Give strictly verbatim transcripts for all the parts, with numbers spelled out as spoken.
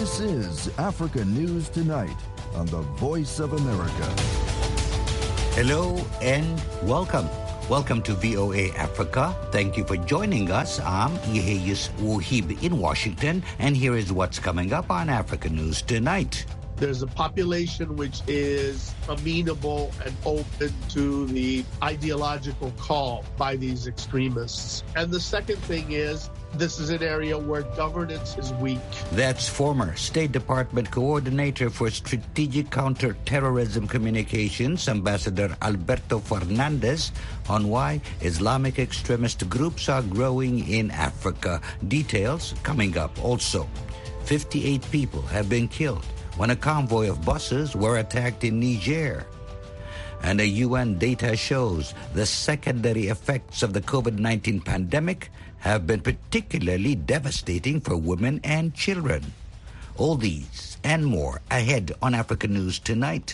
This is Africa News Tonight on the Voice of America. Hello and welcome. Welcome to V O A Africa. Thank you for joining us. I'm Yeheyus Wahib in Washington, and here is what's coming up on Africa News Tonight. There's a population which is amenable and open to the ideological call by these extremists. And the second thing is, this is an area where governance is weak. That's former State Department Coordinator for Strategic Counterterrorism Communications, Ambassador Alberto Fernandez, on why Islamic extremist groups are growing in Africa. Details coming up also. fifty-eight people have been killed when a convoy of buses were attacked in Niger. And a U N data shows the secondary effects of the COVID nineteen pandemic have been particularly devastating for women and children. All these and more ahead on Africa News Tonight.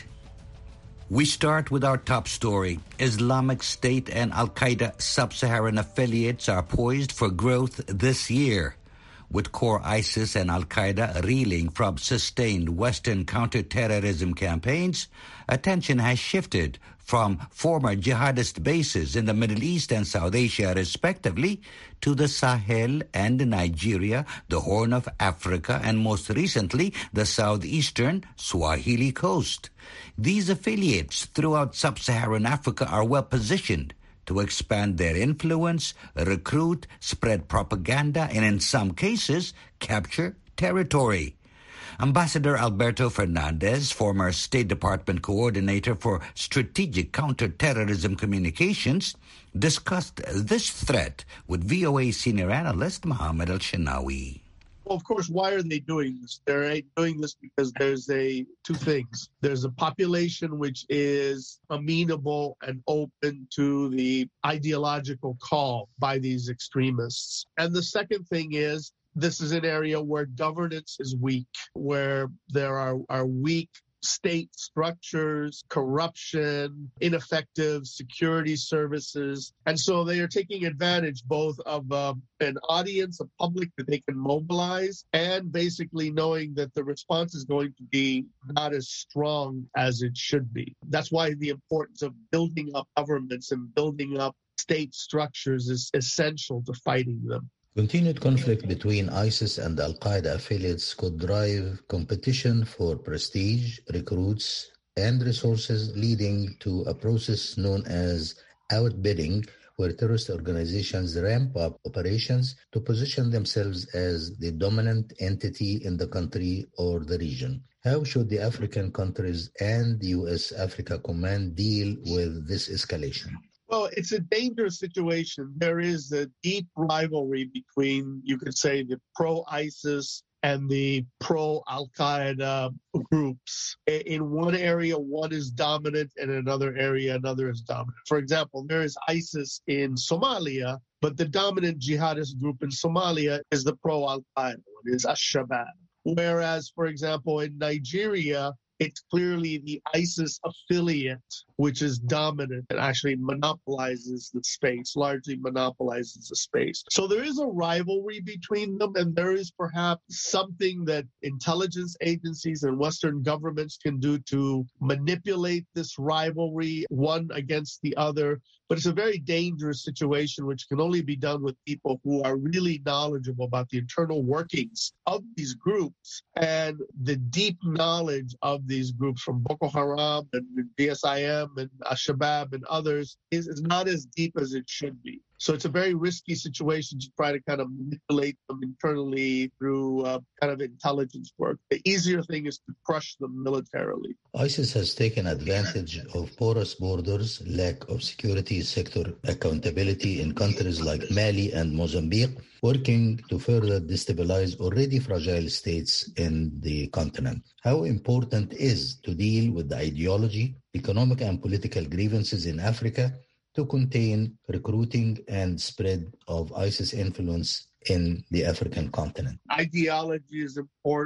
We start with our top story. Islamic State and Al-Qaeda sub-Saharan affiliates are poised for growth this year. With core ISIS and Al-Qaeda reeling from sustained Western counterterrorism campaigns, attention has shifted from former jihadist bases in the Middle East and South Asia, respectively, to the Sahel and Nigeria, the Horn of Africa, and most recently, the southeastern Swahili coast. These affiliates throughout sub-Saharan Africa are well positioned to expand their influence, recruit, spread propaganda, and in some cases, capture territory. Ambassador Alberto Fernandez, former State Department Coordinator for Strategic Counterterrorism Communications, discussed this threat with V O A senior analyst Mohammed Al-Shinawi. Well, of course, why are they doing this? They're doing this because there's a two things. There's a population which is amenable and open to the ideological call by these extremists. And the second thing is, this is an area where governance is weak, where there are, are weak state structures, corruption, ineffective security services. And so they are taking advantage both of uh, an audience, a public that they can mobilize, and basically knowing that the response is going to be not as strong as it should be. That's why the importance of building up governments and building up state structures is essential to fighting them. Continued conflict between ISIS and Al-Qaeda affiliates could drive competition for prestige, recruits, and resources, leading to a process known as outbidding, where terrorist organizations ramp up operations to position themselves as the dominant entity in the country or the region. How should the African countries and the U S Africa Command deal with this escalation? Well, it's a dangerous situation. There is a deep rivalry between, you could say, the pro-ISIS and the pro-Al-Qaeda groups. In one area, one is dominant, and in another area, another is dominant. For example, there is ISIS in Somalia, but the dominant jihadist group in Somalia is the pro-Al-Qaeda one, is Al-Shabaab. Whereas, for example, in Nigeria, it's clearly the ISIS affiliate which is dominant and actually monopolizes the space, largely monopolizes the space. So there is a rivalry between them, and there is perhaps something that intelligence agencies and Western governments can do to manipulate this rivalry, one against the other. But it's a very dangerous situation, which can only be done with people who are really knowledgeable about the internal workings of these groups, and the deep knowledge of these groups from Boko Haram and D S I M and Al-Shabaab and others is, is not as deep as it should be. So it's a very risky situation to try to kind of manipulate them internally through uh, kind of intelligence work. The easier thing is to crush them militarily. ISIS has taken advantage of porous borders, lack of security sector accountability in countries like Mali and Mozambique, working to further destabilize already fragile states in the continent. How important is to deal with the ideology, economic and political grievances in Africa to contain recruiting and spread of ISIS influence in the African continent? Ideology is important.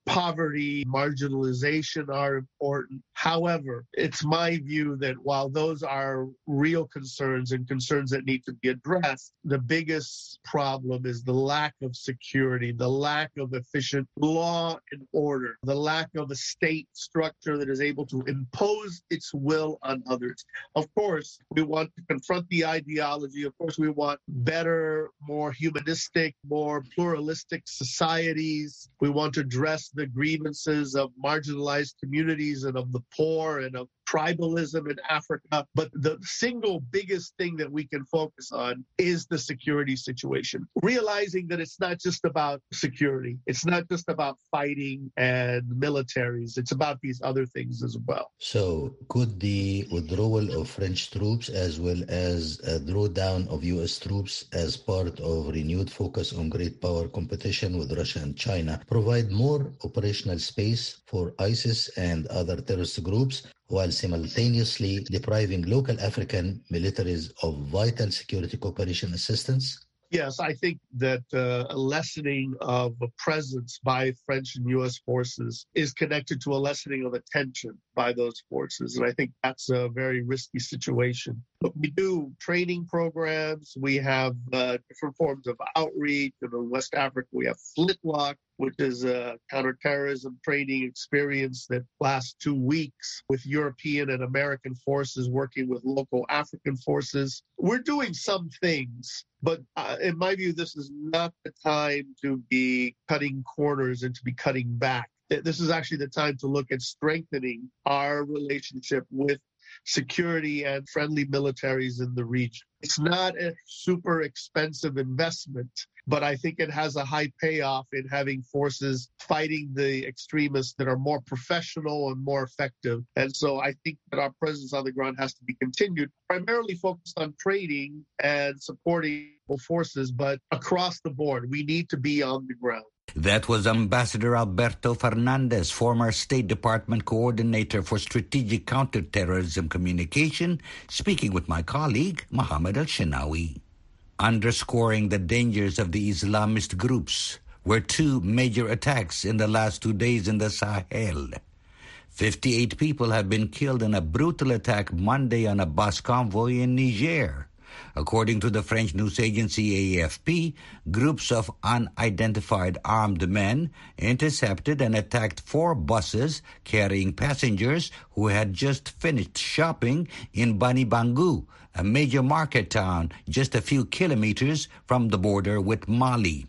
poverty, marginalization are important. However, it's my view that while those are real concerns and concerns that need to be addressed, the biggest problem is the lack of security, the lack of efficient law and order, the lack of a state structure that is able to impose its will on others. Of course, we want to confront the ideology. Of course, we want better, more humanistic, more pluralistic societies. We want to address the grievances of marginalized communities and of the poor and of tribalism in Africa. But the single biggest thing that we can focus on is the security situation. Realizing that it's not just about security. It's not just about fighting and militaries. It's about these other things as well. So could the withdrawal of French troops as well as a drawdown of U S troops as part of renewed focus on great power competition with Russia and China provide more operational space for ISIS and other terrorist groups, while simultaneously depriving local African militaries of vital security cooperation assistance? Yes, I think that uh, a lessening of a presence by French and U S forces is connected to a lessening of attention by those forces. And I think that's a very risky situation. But we do training programs. We have uh, different forms of outreach. In West Africa, we have Flintlock, which is a counterterrorism training experience that lasts two weeks with European and American forces working with local African forces. We're doing some things, but uh, in my view, this is not the time to be cutting corners and to be cutting back. This is actually the time to look at strengthening our relationship with security and friendly militaries in the region. It's not a super expensive investment, but I think it has a high payoff in having forces fighting the extremists that are more professional and more effective. And so I think that our presence on the ground has to be continued, primarily focused on training and supporting forces, but across the board, we need to be on the ground. That was Ambassador Alberto Fernandez, former State Department Coordinator for Strategic Counterterrorism Communication, speaking with my colleague, Mohammed Al-Shinawi. Underscoring the dangers of the Islamist groups were two major attacks in the last two days in the Sahel. fifty-eight people have been killed in a brutal attack Monday on a bus convoy in Niger. According to the French news agency A F P, groups of unidentified armed men intercepted and attacked four buses carrying passengers who had just finished shopping in Bani Bangu, a major market town just a few kilometers from the border with Mali.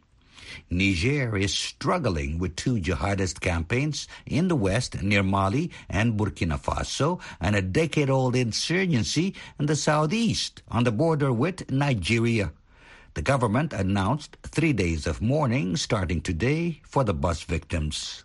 Niger is struggling with two jihadist campaigns in the west near Mali and Burkina Faso, and a decade-old insurgency in the southeast on the border with Nigeria. The government announced three days of mourning starting today for the bus victims.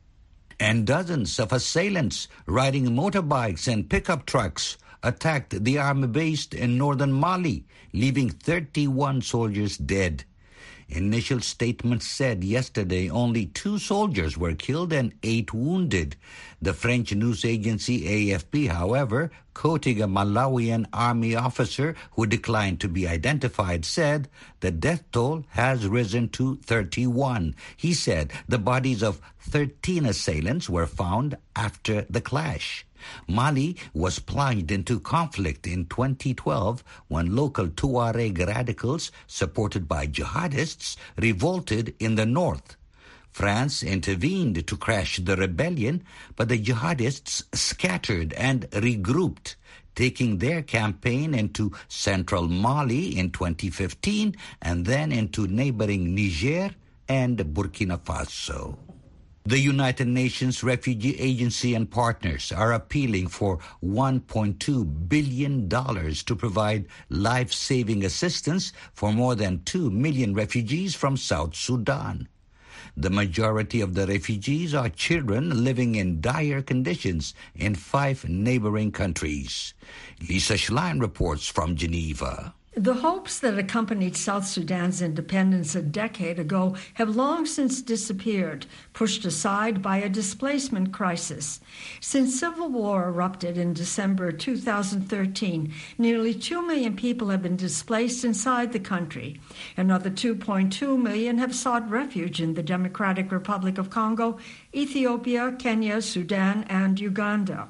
And dozens of assailants riding motorbikes and pickup trucks attacked the army base in northern Mali, leaving thirty-one soldiers dead. Initial statements said yesterday only two soldiers were killed and eight wounded. The French news agency A F P, however, quoting a Malawian army officer who declined to be identified, said the death toll has risen to thirty-one. He said the bodies of thirteen assailants were found after the clash. Mali was plunged into conflict in twenty twelve when local Tuareg radicals, supported by jihadists, revolted in the north. France intervened to crash the rebellion, but the jihadists scattered and regrouped, taking their campaign into central Mali in twenty fifteen and then into neighboring Niger and Burkina Faso. The United Nations Refugee Agency and partners are appealing for one point two billion dollars to provide life-saving assistance for more than two million refugees from South Sudan. The majority of the refugees are children living in dire conditions in five neighboring countries. Lisa Schlein reports from Geneva. The hopes that accompanied South Sudan's independence a decade ago have long since disappeared, pushed aside by a displacement crisis. Since civil war erupted in December two thousand thirteen, nearly two million people have been displaced inside the country. Another two point two million have sought refuge in the Democratic Republic of Congo, Ethiopia, Kenya, Sudan, and Uganda.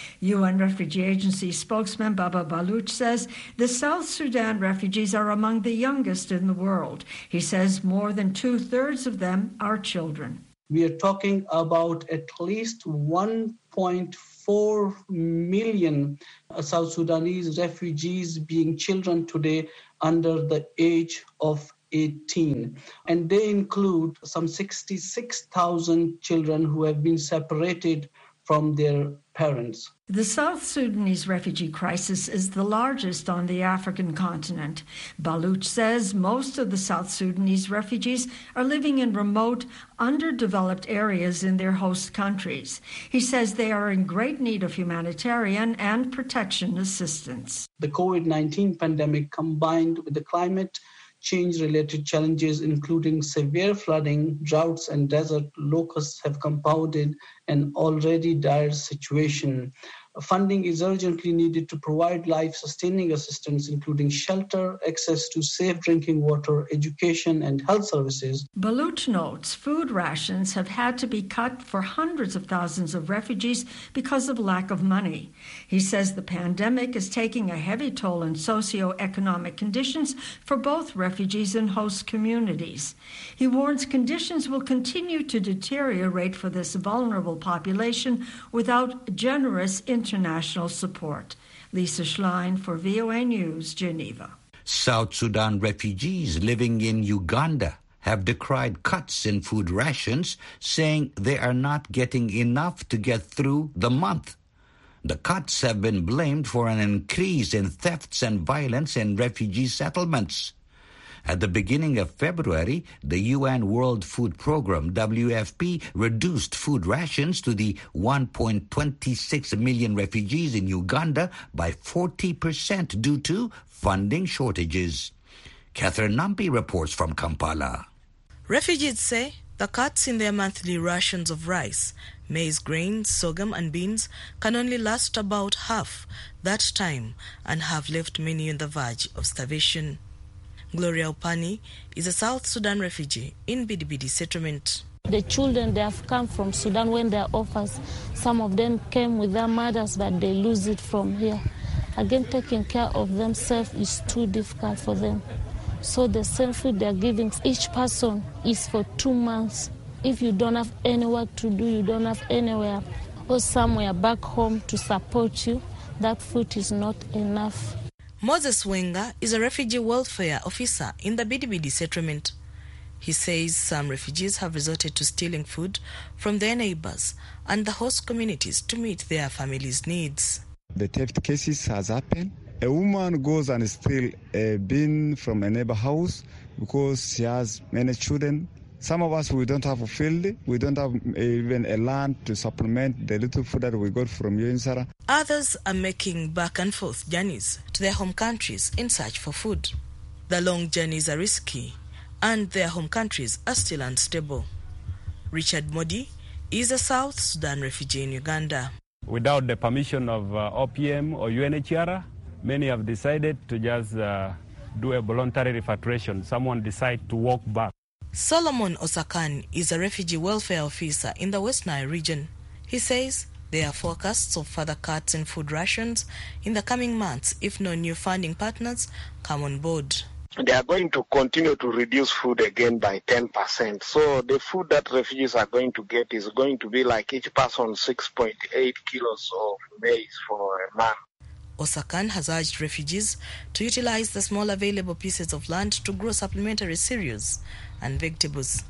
U N Refugee Agency spokesman Baba Baloch says the South Sudan refugees are among the youngest in the world. He says more than two-thirds of them are children. We are talking about at least one point four million South Sudanese refugees being children today under the age of eighteen. And they include some sixty-six thousand children who have been separated from their parents. The South Sudanese refugee crisis is the largest on the African continent. Baloch says most of the South Sudanese refugees are living in remote, underdeveloped areas in their host countries. He says they are in great need of humanitarian and protection assistance. The COVID nineteen pandemic combined with the climate change-related challenges, including severe flooding, droughts, and desert locusts, have compounded an already dire situation. Funding is urgently needed to provide life-sustaining assistance, including shelter, access to safe drinking water, education, and health services. Baloch notes food rations have had to be cut for hundreds of thousands of refugees because of lack of money. He says the pandemic is taking a heavy toll in socioeconomic conditions for both refugees and host communities. He warns conditions will continue to deteriorate for this vulnerable population without generous international support. Lisa Schlein for V O A News, Geneva. South Sudan refugees living in Uganda have decried cuts in food rations, saying they are not getting enough to get through the month. The cuts have been blamed for an increase in thefts and violence in refugee settlements. At the beginning of February, the U N World Food Programme, W F P, reduced food rations to the one point two six million refugees in Uganda by forty percent due to funding shortages. Catherine Nampi reports from Kampala. Refugees say the cuts in their monthly rations of rice, maize, grains, sorghum and beans can only last about half that time and have left many on the verge of starvation. Gloria Opani is a South Sudan refugee in Bidibidi settlement. The children, they have come from Sudan when they are orphans. Some of them came with their mothers, but they lose it from here. Again, taking care of themselves is too difficult for them. So the same food they are giving each person is for two months. If you don't have any work to do, you don't have anywhere or somewhere back home to support you, that food is not enough. Moses Wenga is a refugee welfare officer in the Bidibidi settlement. He says some refugees have resorted to stealing food from their neighbors and the host communities to meet their families' needs. The theft cases has happened. A woman goes and steals a bean from a neighbor house because she has many children. Some of us, we don't have a field, we don't have even a land to supplement the little food that we got from U N S A R A. Others are making back and forth journeys to their home countries in search for food. The long journeys are risky and their home countries are still unstable. Richard Modi is a South Sudan refugee in Uganda. Without the permission of uh, O P M or U N H C R A, many have decided to just uh, do a voluntary repatriation. Someone decide to walk back. Solomon Osakan is a refugee welfare officer in the West Nile region. He says there are forecasts of further cuts in food rations in the coming months if no new funding partners come on board. They are going to continue to reduce food again by ten percent. So the food that refugees are going to get is going to be like each person six point eight kilos of maize for a month. Osakan has urged refugees to utilize the small available pieces of land to grow supplementary cereals and vegetables.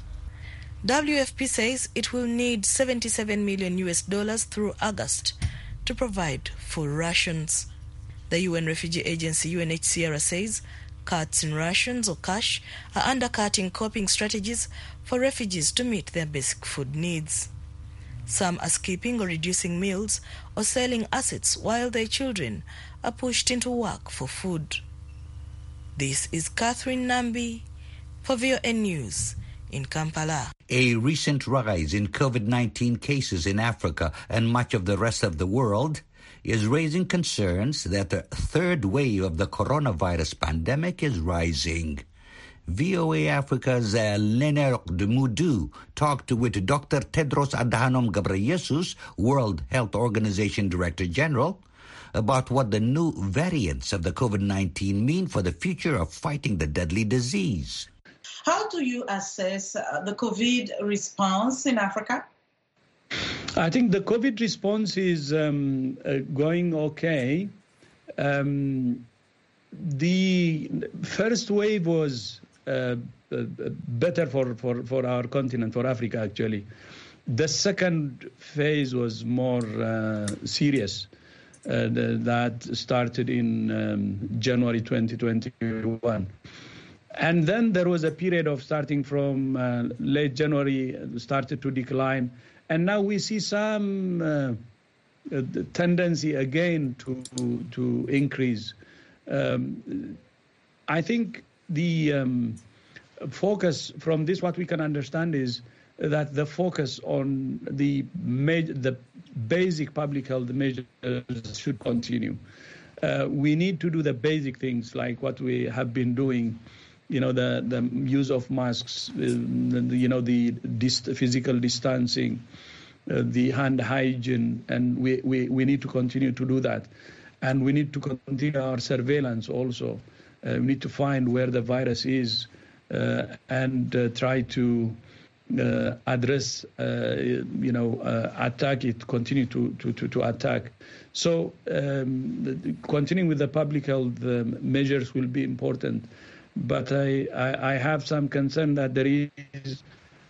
W F P says it will need seventy-seven million U S dollars through August to provide full rations. The U N Refugee Agency U N H C R A says cuts in rations or cash are undercutting coping strategies for refugees to meet their basic food needs. Some are skipping or reducing meals or selling assets while their children are pushed into work for food. This is Catherine Nambi for V O N News in Kampala. A recent rise in COVID nineteen cases in Africa and much of the rest of the world is raising concerns that the third wave of the coronavirus pandemic is rising. V O A Africa's uh, Lennox Mudu talked with Doctor Tedros Adhanom Ghebreyesus, World Health Organization Director General, about what the new variants of the COVID nineteen mean for the future of fighting the deadly disease. How do you assess uh, the COVID response in Africa? I think the COVID response is um, uh, going okay. Um, the first wave was uh, uh, better for, for, for our continent, for Africa, actually. The second phase was more uh, serious. Uh, the, that started in um, January twenty twenty-one. And then there was a period of starting from uh, late January, started to decline. And now we see some uh, uh, tendency again to, to increase. Um, I think the um, focus from this, what we can understand is that the focus on the major, the basic public health measures should continue. Uh, we need to do the basic things like what we have been doing, you know, the, the use of masks, uh, the, you know, the dist- physical distancing, uh, the hand hygiene, and we, we, we need to continue to do that. And we need to continue our surveillance also. Uh, we need to find where the virus is uh, and uh, try to Uh, address, uh, you know, uh, attack it, continue to, to, to, to attack. So um, the, continuing with the public health um, measures will be important. But I, I, I have some concern that there is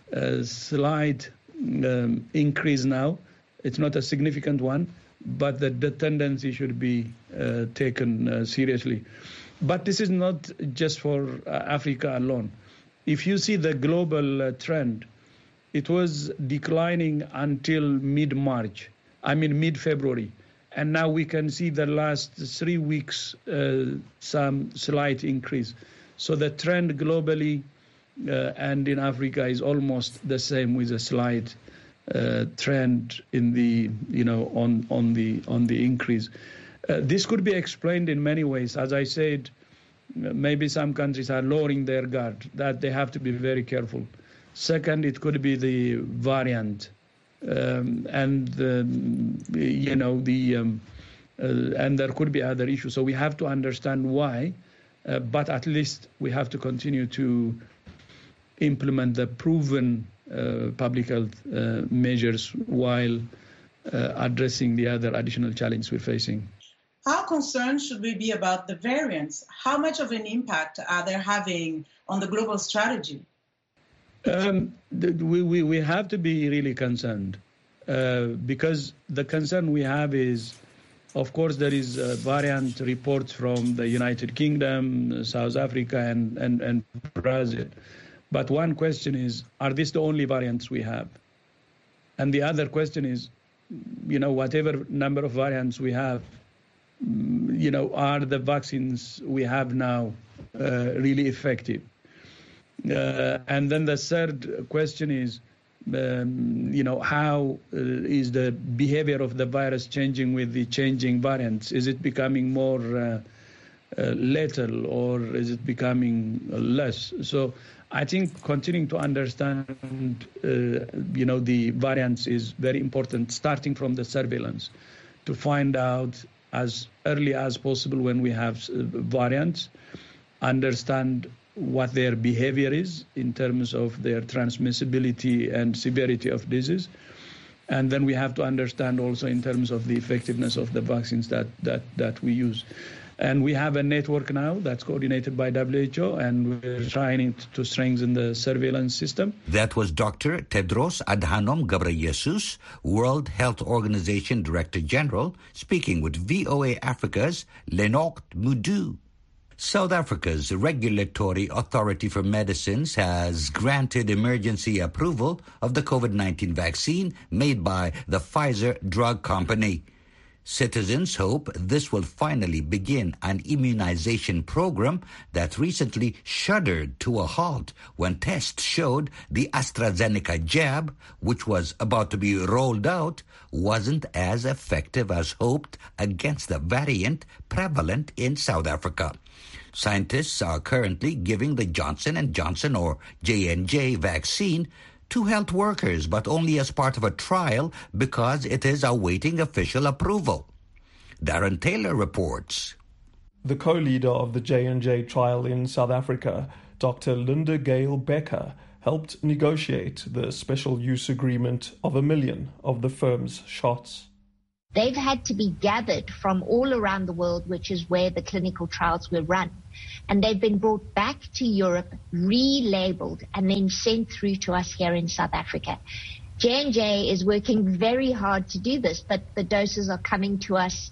a slight um, increase now. It's not a significant one, but the, the tendency should be uh, taken uh, seriously. But this is not just for uh, Africa alone. If you see the global uh, trend, it was declining until mid-March, I mean mid-February. And now we can see the last three weeks, uh, some slight increase. So the trend globally uh, and in Africa is almost the same, with a slight uh, trend in the, you know, on, on the, on the increase. Uh, this could be explained in many ways. As I said, maybe some countries are lowering their guard, that they have to be very careful. Second, it could be the variant, um, and um, you know the, um, uh, and there could be other issues. So we have to understand why, uh, but at least we have to continue to implement the proven uh, public health uh, measures while uh, addressing the other additional challenges we're facing. How concerned should we be about the variants? How much of an impact are they having on the global strategy? Um, we, we, we have to be really concerned uh, because the concern we have is, of course, there is uh, variant reports from the United Kingdom, South Africa, and, and, and Brazil. But one question is, are these the only variants we have? And the other question is, you know, whatever number of variants we have, you know, are the vaccines we have now uh, really effective? Uh, and then the third question is, um, you know, how uh, is the behavior of the virus changing with the changing variants? Is it becoming more uh, uh, lethal, or is it becoming less? So I think continuing to understand, uh, you know, the variants is very important, starting from the surveillance, to find out as early as possible when we have variants, understand what their behavior is in terms of their transmissibility and severity of disease. And then we have to understand also in terms of the effectiveness of the vaccines that, that, that we use. And we have a network now that's coordinated by W H O, and we're trying to strengthen the surveillance system. That was Doctor Tedros Adhanom Ghebreyesus, World Health Organization Director General, speaking with V O A Africa's Lennox Mudu. South Africa's Regulatory Authority for Medicines has granted emergency approval of the COVID nineteen vaccine made by the Pfizer drug company. Citizens hope this will finally begin an immunization program that recently shuddered to a halt when tests showed the AstraZeneca jab, which was about to be rolled out, wasn't as effective as hoped against the variant prevalent in South Africa. Scientists are currently giving the Johnson and Johnson or J and J vaccine to health workers, but only as part of a trial because it is awaiting official approval. Darren Taylor reports. The co-leader of the J and J trial in South Africa, Doctor Linda Gale Becker, helped negotiate the special use agreement of a million of the firm's shots. They've had to be gathered from all around the world, which is where the clinical trials were run. And they've been brought back to Europe, relabeled, and then sent through to us here in South Africa. J and J is working very hard to do this, but the doses are coming to us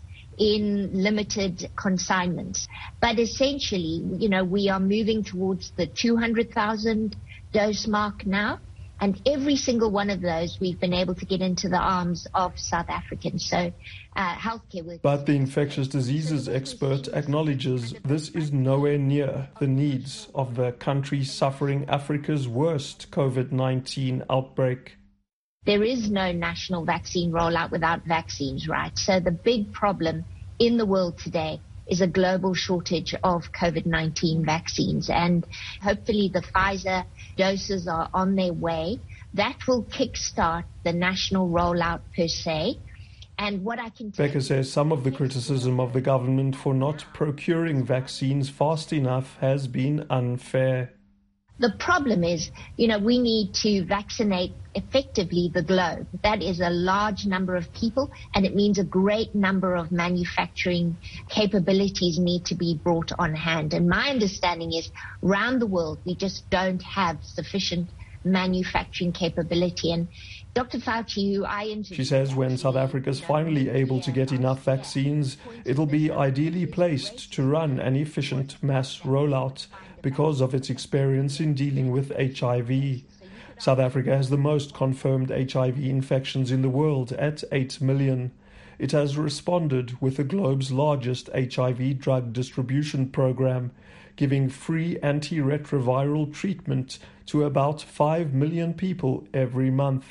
in limited consignments. But essentially, you know, we are moving towards the two hundred thousand dose mark now. And every single one of those we've been able to get into the arms of South Africans. So uh, healthcare workers. But the infectious diseases expert acknowledges this is nowhere near the needs of the country suffering Africa's worst COVID nineteen outbreak. There is no national vaccine rollout without vaccines, right? So the big problem in the world today is a global shortage of COVID nineteen vaccines. And hopefully the Pfizer doses are on their way. That will kickstart the national rollout per se. And what I can tell Becker says some of the criticism of the government for not procuring vaccines fast enough has been unfair. The problem is, you know, we need to vaccinate effectively the globe. That is a large number of people, and it means a great number of manufacturing capabilities need to be brought on hand. And my understanding is, around the world, we just don't have sufficient manufacturing capability. And Doctor Fauci, who I interviewed... She says when South Africa is finally able to get enough vaccines, it'll be ideally placed to run an efficient mass rollout because of its experience in dealing with H I V. South Africa has the most confirmed H I V infections in the world at eight million. It has responded with the globe's largest H I V drug distribution program, giving free antiretroviral treatment to about five million people every month.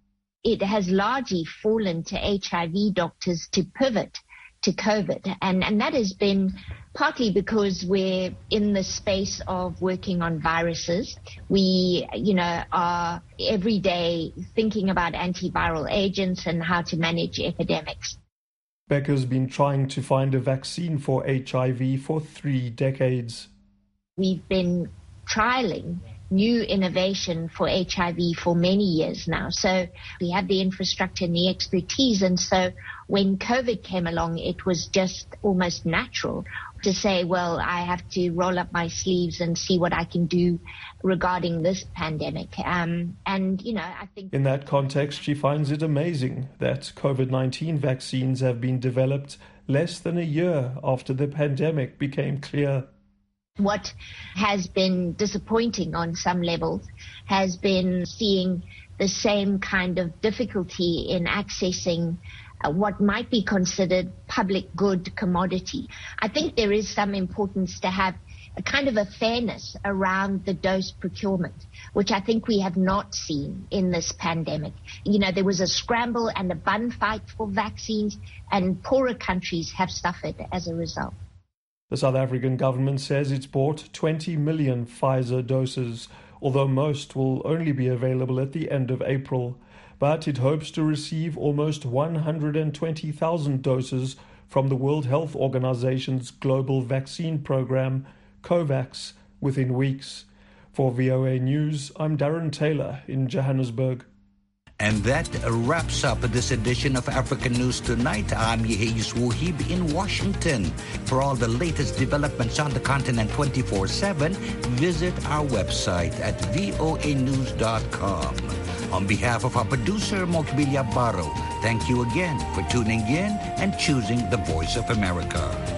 It has largely fallen to H I V doctors to pivot to COVID. And, and that has been partly because we're in the space of working on viruses. We, you know, are every day thinking about antiviral agents and how to manage epidemics. Becker's been trying to find a vaccine for H I V for three decades. We've been trialing new innovation for H I V for many years now. So we have the infrastructure and the expertise. And so when COVID came along, it was just almost natural to say, well, I have to roll up my sleeves and see what I can do regarding this pandemic. Um, and, you know, I think... In that context, she finds it amazing that COVID nineteen vaccines have been developed less than a year after the pandemic became clear. What has been disappointing on some levels has been seeing the same kind of difficulty in accessing uh, what might be considered public good commodity. I think there is some importance to have a kind of a fairness around the dose procurement, which I think we have not seen in this pandemic. You know, there was a scramble and a bun fight for vaccines, and poorer countries have suffered as a result. The South African government says it's bought twenty million Pfizer doses, although most will only be available at the end of April. But it hopes to receive almost one hundred twenty thousand doses from the World Health Organization's global vaccine program, COVAX, within weeks. For V O A News, I'm Darren Taylor in Johannesburg. And that wraps up this edition of African News Tonight. I'm Yehis Wuhib in Washington. For all the latest developments on the continent twenty-four seven, visit our website at voa news dot com. On behalf of our producer, Mokbilia Barro, thank you again for tuning in and choosing the Voice of America.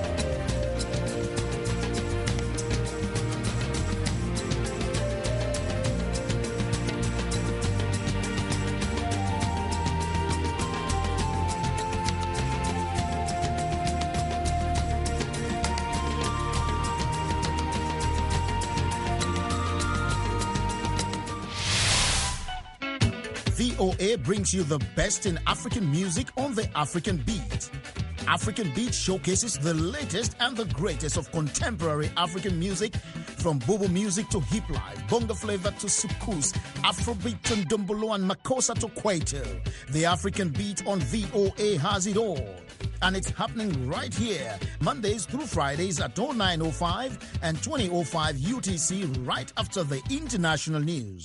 V O A brings you the best in African music on the African Beat. African Beat showcases the latest and the greatest of contemporary African music, from Bobo music to hip life, bongo flavor to soukous, Afrobeat to ndombolo and makossa to kwaito. The African Beat on V O A has it all. And it's happening right here, Mondays through Fridays at oh nine oh five and twenty oh five U T C, right after the international news.